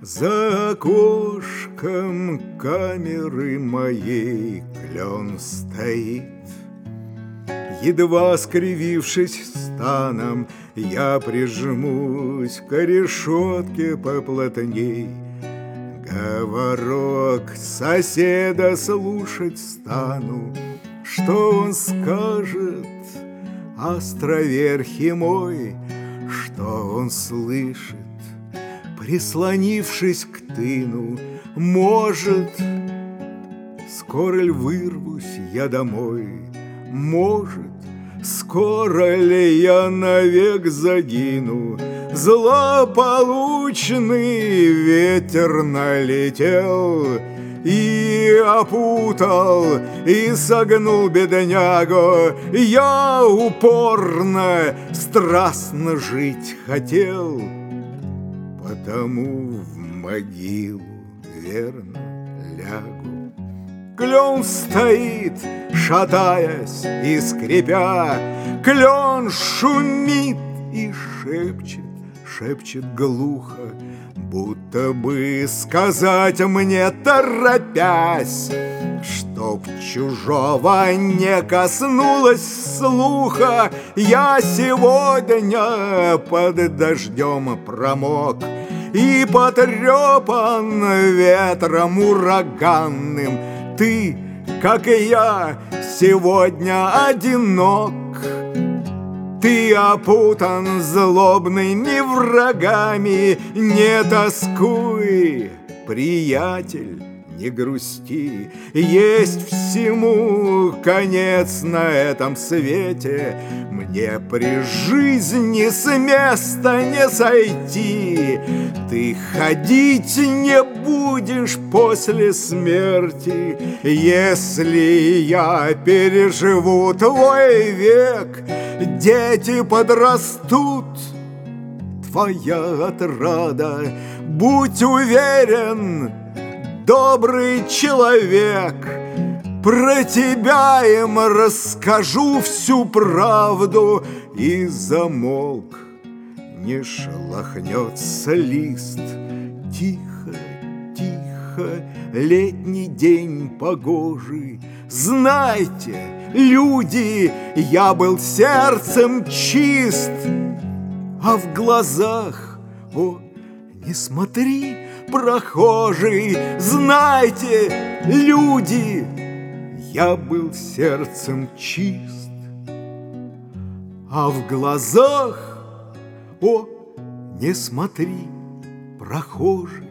За окошком камеры моей клен стоит. Едва скривившись станом, я прижмусь к решетке поплотней. Говорок соседа слушать стану, что он скажет, островерхий мой, что он слышит, прислонившись к тыну. Может, скоро ли вырвусь я домой? Может, скоро ли я навек загину? Злополучный ветер налетел и опутал, и согнул беднягу. Я упорно, страстно жить хотел, потому в могилу верно лягу. Клен стоит, шатаясь и скрипя, клен шумит и шепчет, шепчет глухо, будто бы сказать мне, торопясь, чтоб чужого не коснулось слуха. Я сегодня под дождем промок и потрепан ветром ураганным. Ты, как и я, сегодня одинок. Ты опутан злобными врагами. Не тоскуй, приятель, не грусти. Есть всему конец на этом свете. Мне при жизни с места не сойти. Ты ходить не будешь после смерти. Если я переживу твой век, дети подрастут, твоя отрада. Будь уверен, добрый человек, про тебя им расскажу всю правду. И замолк, не шелохнется лист. Тихо, тихо, летний день погожий. Знайте, люди, я был сердцем чист, а в глазах, о, не смотри, прохожий, знайте, люди, я был сердцем чист, а в глазах, о, не смотри, прохожий.